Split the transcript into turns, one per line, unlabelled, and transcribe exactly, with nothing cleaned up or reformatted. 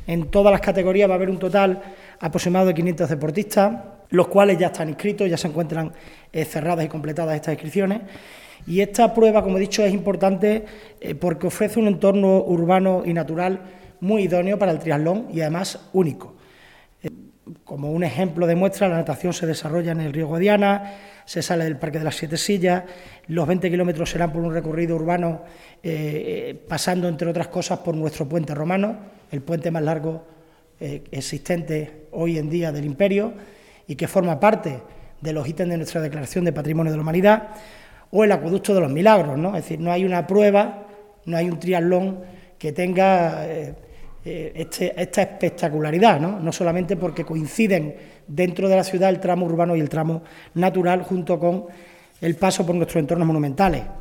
En todas las categorías va a haber un total aproximado de quinientos deportistas, los cuales ya están inscritos, ya se encuentran eh, cerradas y completadas estas inscripciones. Y esta prueba, como he dicho, es importante eh, porque ofrece un entorno urbano y natural muy idóneo para el triatlón y además único. Eh, como un ejemplo de muestra, la natación se desarrolla en el río Guadiana, se sale del Parque de las Siete Sillas, los veinte kilómetros serán por un recorrido urbano eh, pasando, entre otras cosas, por nuestro puente romano, el puente más largo eh, existente hoy en día del Imperio y que forma parte de los ítems de nuestra Declaración de Patrimonio de la Humanidad, o el Acueducto de los Milagros, ¿no? Es decir, no hay una prueba, no hay un triatlón que tenga eh, eh, este, esta espectacularidad, ¿no? No solamente porque coinciden dentro de la ciudad el tramo urbano y el tramo natural, junto con el paso por nuestros entornos monumentales.